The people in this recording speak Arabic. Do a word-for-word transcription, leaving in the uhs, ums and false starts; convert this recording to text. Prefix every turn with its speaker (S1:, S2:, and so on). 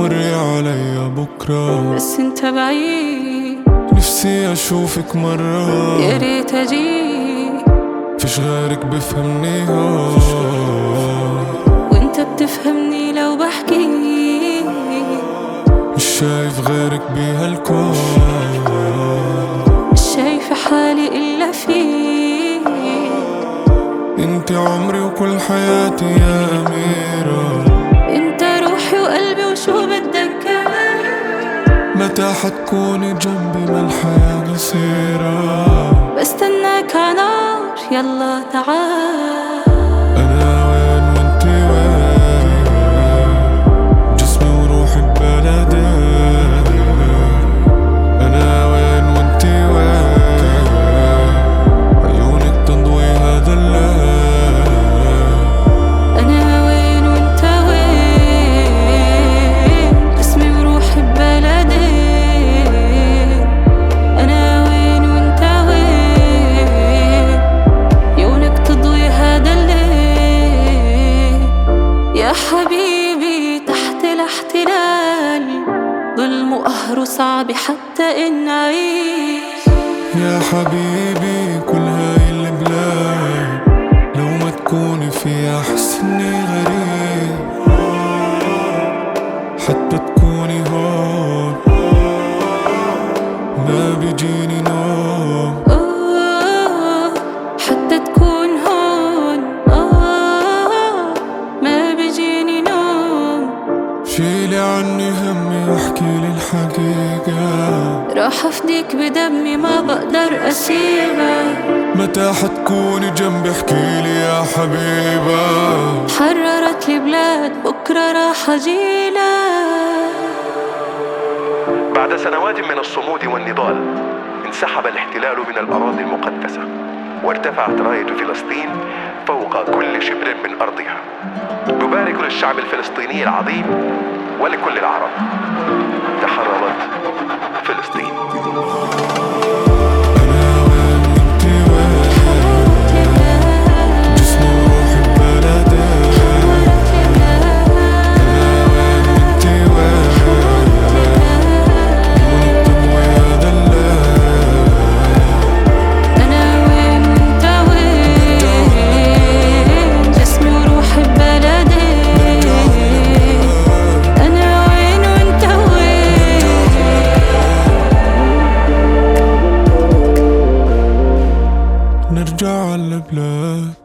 S1: تمري عليا بكرة،
S2: بس انت بعيد.
S1: نفسي اشوفك مرة،
S2: يا ريت اجيك.
S1: فيش غيرك بفهمني هون،
S2: وانت بتفهمني لو بحكي.
S1: مش شايف غيرك بهالكون،
S2: مش شايفة حالي الا فيك.
S1: انت عمري وكل حياتي يا أميرة،
S2: انت روحي وقلبي وشو بدك كمان.
S1: متى حتكوني جنبي ما الحياة قصيرة؟
S2: بستناك عنار يلا تعال.
S1: أنا وين وانت وين، جسمي وروحي ببلدي. أنا وين وانت وين، عيونك تضوي هذا الليل.
S2: أنا وين وانت وين، جسمي وروحي ببلدي. أنا وين وانت وين، عيونك تضوي هذا الليل. يا حبيبي تحت الاحتلال، ظلم وقهر وصعب حتى إن نعيش.
S1: يا حبيبي كل هاي البلاد لو ما تكوني فيها أحس إني غريب، حتى تكوني هون ما بيجيني نوم.
S2: آه حتى تكون هون، آه ما بيجيني نوم.
S1: شيلي عني همي واحكيلي الحقيقة،
S2: راح أفديك بدمي ما بقدر أسيبك.
S1: متى حتكوني جنبي احكيلي يا حبيبة.
S2: حررت لي بلاد بكرة راح أجيلك.
S3: بعد سنوات من الصمود والنضال انسحب الاحتلال من الأراضي المقدسة، وارتفعت راية فلسطين فوق كل شبر من أرضها. نبارك للشعب الفلسطيني العظيم ولكل العرب. تحررت فلسطين.
S1: نرجع على البلاد.